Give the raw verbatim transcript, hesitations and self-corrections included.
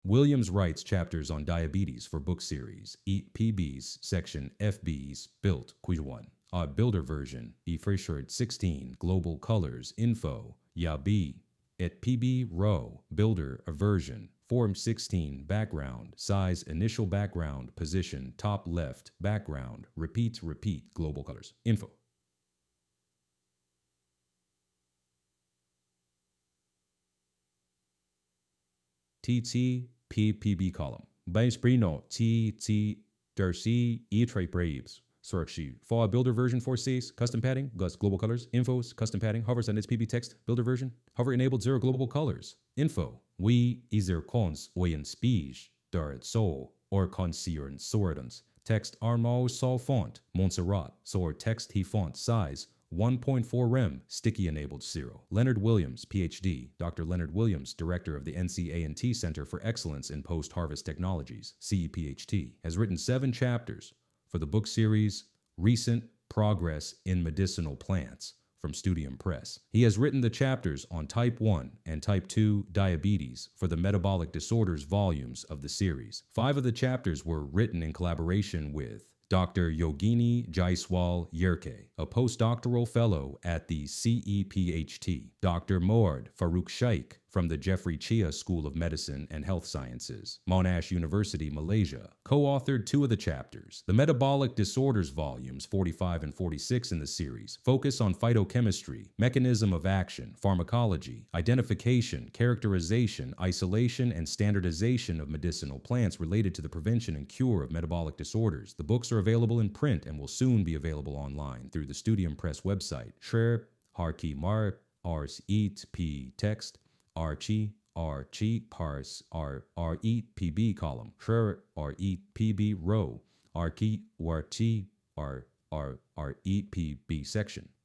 Williams writes chapters on diabetes for book series, Eat P Bs, section F Bs, built, quiz one. A builder version, E Frischert sixteen, global colors, info, Ya B. At P B row, builder, a version, form sixteen, background, size, initial background, position, top left, background, repeat, repeat, global colors, info. T T P P B column. Bem sprino T T Darcy E Trey Braves. Sorry, for builder version four Cs, custom padding, Gus global colors, infos, custom padding, hover and its P B text, builder version, hover enabled zero global colors, info, we iser cons oyen speech, dart so, or consiern sordans, text armo sol font, Montserrat, so text he font size, one point four rem, sticky enabled zero. Leonard Williams, P H D, Doctor Leonard Williams, director of the N C A and T Center for Excellence in Post-Harvest Technologies, C E P H T, has written seven chapters for the book series Recent Progress in Medicinal Plants from Studium Press. He has written the chapters on type one and type two diabetes for the metabolic disorders volumes of the series. Five of the chapters were written in collaboration with Doctor Yogini Jaiswal Yerke, a postdoctoral fellow at the C E P H T, Doctor Moard Farouk Shaikh from the Jeffrey Chia School of Medicine and Health Sciences, Monash University, Malaysia, co-authored two of the chapters. The Metabolic Disorders volumes forty-five and forty-six in the series focus on phytochemistry, mechanism of action, pharmacology, identification, characterization, isolation, and standardization of medicinal plants related to the prevention and cure of metabolic disorders. The books are available in print and will soon be available online through the Studium Press website. Share, Harki Mar, Ars Eat P Text, Archie, Archie, Pars, R, R Eat P B column, Share, R Eat P B row, Archie, Warchi, R, R, R Eat P B section.